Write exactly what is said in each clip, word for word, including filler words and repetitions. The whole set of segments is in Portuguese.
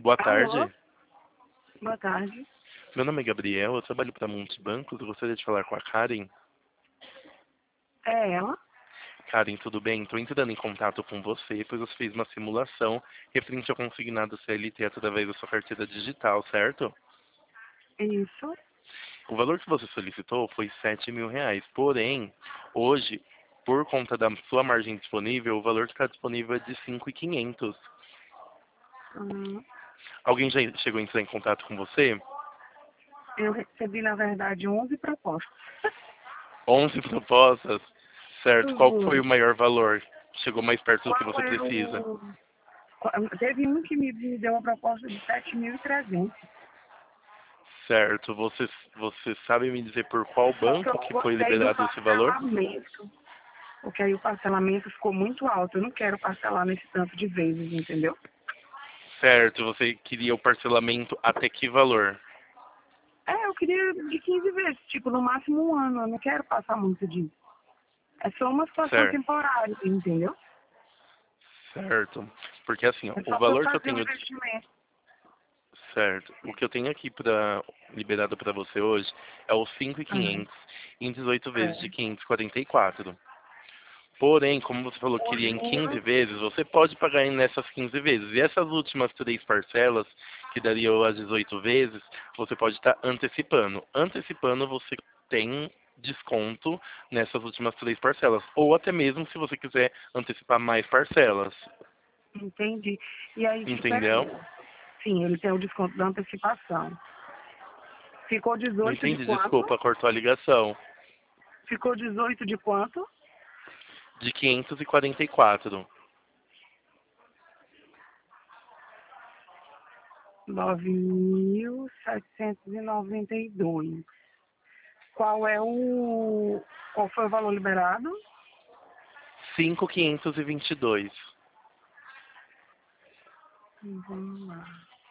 Boa Alô? tarde. Boa tarde. Meu nome é Gabriel, eu trabalho para Multibancos e gostaria de falar com a Karen. É ela? Karen, tudo bem? Estou entrando em contato com você, pois você fez uma simulação referente ao consignado C L T através da sua carteira digital, certo? Isso. O valor que você solicitou foi sete mil reais, porém, hoje, por conta da sua margem disponível, o valor que está disponível é de cinco mil e quinhentos. Hum, Alguém já chegou a entrar em contato com você? eu recebi, na verdade, onze propostas. onze propostas, certo? Eu Qual foi juro. o maior valor? Chegou mais perto do que Qual você é precisa? o... qual- Teve um que me, me deu uma proposta de sete mil e trezentos. Certo. Você, você sabe me dizer por qual Só que eu banco não que foi gostei do liberado esse valor? parcelamento. Porque aí o parcelamento ficou muito alto. Eu não quero parcelar nesse tanto de vezes, entendeu? Certo. Você queria o parcelamento até que valor? É, eu queria de quinze vezes, tipo, no máximo um ano. Eu não quero passar muito disso. É só uma situação Certo. temporária, entendeu? Certo. Porque assim, ó, É o só para eu valor que eu fazer um tenho, investimento. certo, o que eu tenho aqui para liberado para você hoje é os cinco mil e Uhum. quinhentos em dezoito vezes de É. quinhentos e quarenta e quatro. Porém, como você falou que Os queria em quinze juros, vezes, você pode pagar em nessas quinze vezes. E essas últimas três parcelas, que dariam as dezoito vezes, você pode estar antecipando. Antecipando, você tem desconto nessas últimas três parcelas. Ou até mesmo se você quiser antecipar mais parcelas. entendi. E aí, Entendeu? peraí. Sim, ele tem o desconto da antecipação. Ficou Não dezoito de entendi, quanto? desculpa, cortou a ligação. Ficou dezoito de quanto? De quinhentos e quarenta e quatro. nove mil setecentos e noventa e dois. Qual é o... Qual foi o valor liberado? cinco mil quinhentos e vinte e dois. Vamos lá.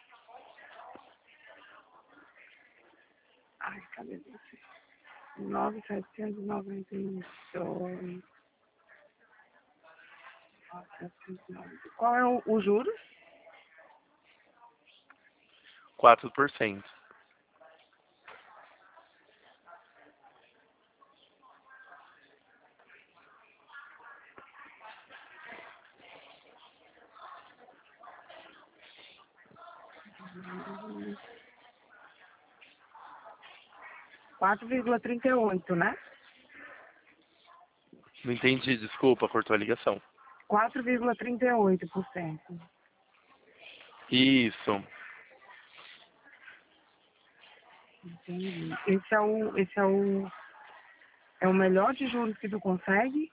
Ai, cadê você? nove mil setecentos e noventa e dois. Qual é o, o juros? quatro por cento. quatro vírgula trinta e oito, né? Não entendi, desculpa, cortou a ligação. quatro vírgula trinta e oito por cento. Isso. Entendi. Esse é o, esse é o, é o melhor de juros que tu consegue?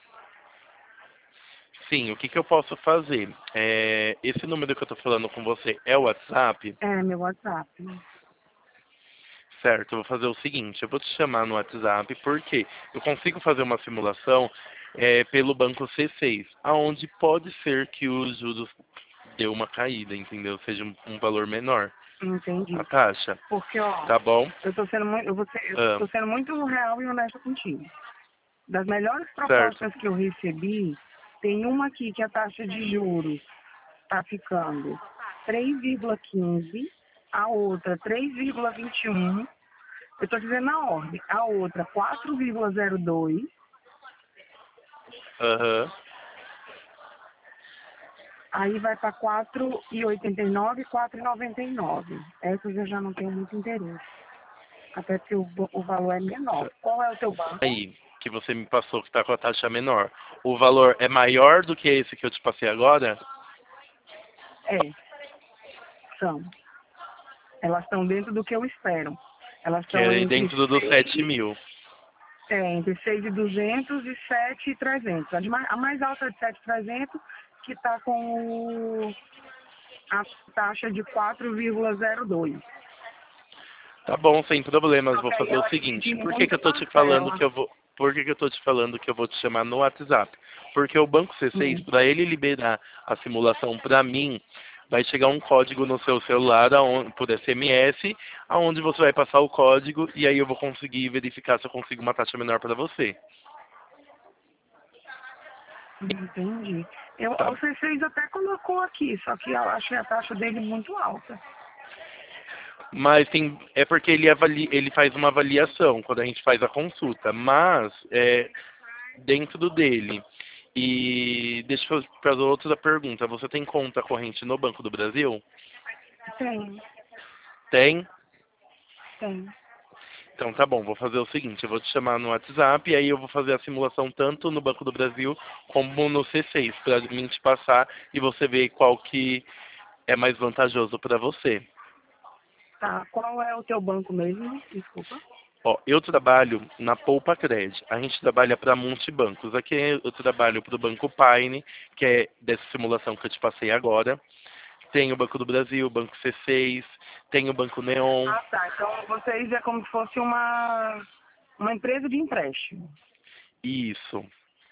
Sim, o que, que eu posso fazer? É, esse número que eu estou falando com você é o WhatsApp, É, meu WhatsApp. certo? Eu vou fazer o seguinte, eu vou te chamar no WhatsApp porque eu consigo fazer uma simulação é, pelo banco C seis, aonde pode ser que os juros deu uma caída, entendeu? Seja um, um valor menor a Entendi. taxa, Porque, ó, tá bom? eu tô sendo muito, eu vou ser, eu Ah, tô sendo muito real e honesta contigo. Das melhores certo. propostas que eu recebi, tem uma aqui que a taxa de juros está ficando três vírgula quinze, a outra três vírgula vinte e um, eu estou dizendo na ordem, a outra quatro vírgula zero dois, Aham. aí vai para quatro vírgula oitenta e nove e quatro vírgula noventa e nove. Essas eu já não tenho muito interesse, até porque o, o valor é menor. Qual é o teu banco? Aí, que você me passou que está com a taxa menor, o valor é maior do que esse que eu te passei agora? É, são. Elas estão dentro do que eu espero. Elas Que estão é entre dentro dos sete seis, mil. é, entre seis e duzentos e sete e trezentos. A, de mais, a mais alta é de sete e trezentos, que está com o, a taxa de quatro vírgula zero dois. Tá bom, sem problemas. Só Vou que aí fazer o ela seguinte. divide Por que, que muita eu tô te falando parcela. que eu vou. Por que, que eu tô te falando que eu vou te chamar no WhatsApp? Porque o Banco C seis, Hum, para ele liberar a simulação para mim, vai chegar um código no seu celular aonde, por S M S, aonde você vai passar o código e aí eu vou conseguir verificar se eu consigo uma taxa menor para você. Entendi. Eu, Tá. o C seis até colocou aqui, só que eu achei a taxa dele muito alta. Mas tem, é porque ele, avalia, ele faz uma avaliação quando a gente faz a consulta, mas é, dentro dele. E deixa eu fazer outra pergunta. Você tem conta corrente no Banco do Brasil? Tem, Tem? tem. Então tá bom, vou fazer o seguinte, eu vou te chamar no WhatsApp e aí eu vou fazer a simulação tanto no Banco do Brasil como no C seis, para mim te passar e você ver qual que é mais vantajoso para você. Tá, qual é o teu banco mesmo? Desculpa. Ó, eu trabalho na Poupa Cred. A gente trabalha para multibancos. Aqui eu trabalho para o Banco Paine, que é dessa simulação que eu te passei agora. Tem o Banco do Brasil, o Banco C seis, tem o Banco Neon. Ah, tá. Então vocês é como se fosse uma, uma empresa de empréstimo. Isso,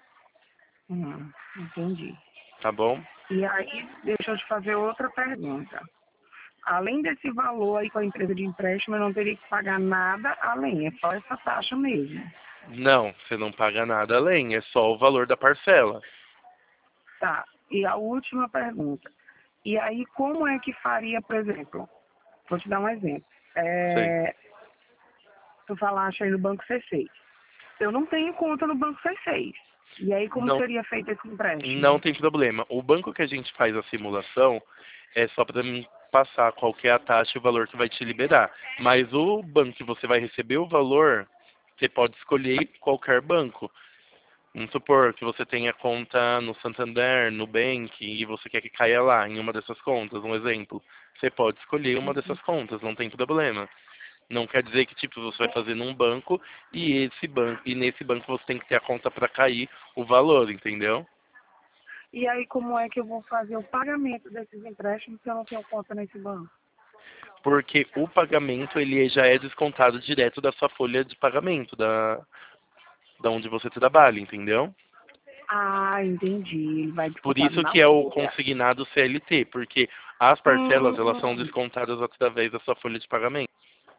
Hum, entendi. tá bom? E aí, deixa eu te fazer outra pergunta. Além desse valor aí com a empresa de empréstimo, eu não teria que pagar nada além, é só essa taxa mesmo. Não, você não paga nada além, é só o valor da parcela. Tá. E a última pergunta. E aí, como é que faria, por exemplo, vou te dar um exemplo. Sei. É, tu falaste aí no Banco C seis. Eu não tenho conta no Banco C seis. E aí, como Não, seria feito esse não empréstimo? tem problema. O banco que a gente faz a simulação é só para mim passar qual que é a taxa e o valor que vai te liberar. Mas o banco que você vai receber o valor, você pode escolher qualquer banco. Vamos supor que você tenha conta no Santander, no Nubank, e você quer que caia lá, em uma dessas contas, um exemplo. Você pode escolher uma dessas contas, não tem problema. Não quer dizer que tipo você vai fazer num banco e esse banco e nesse banco você tem que ter a conta para cair o valor, entendeu? E aí, como é que eu vou fazer o pagamento desses empréstimos se eu não tenho conta nesse banco? Porque o pagamento ele já é descontado direto da sua folha de pagamento, da, da onde você trabalha, entendeu? Ah, entendi. Ele vai Por descontar isso na que é o folha. consignado C L T, porque as parcelas elas são Hum, descontadas através da sua folha de pagamento.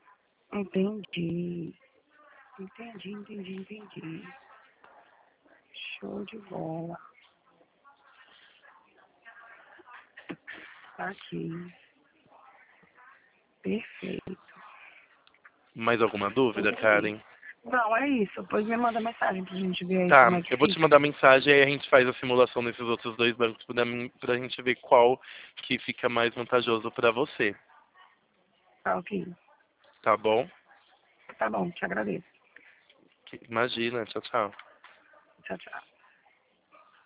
entendi. Entendi, entendi, entendi. Show de bola. Tá aqui. Perfeito. Mais alguma dúvida, Entendi. Karen? Não, é isso. Pois me manda mensagem pra gente ver aí Tá, como é que eu vou te fica. mandar mensagem e a gente faz a simulação nesses outros dois bancos pra, mim, pra gente ver qual que fica mais vantajoso pra você, Tá ok. tá bom? Tá bom, te agradeço. Imagina, tchau, tchau. Tchau, tchau.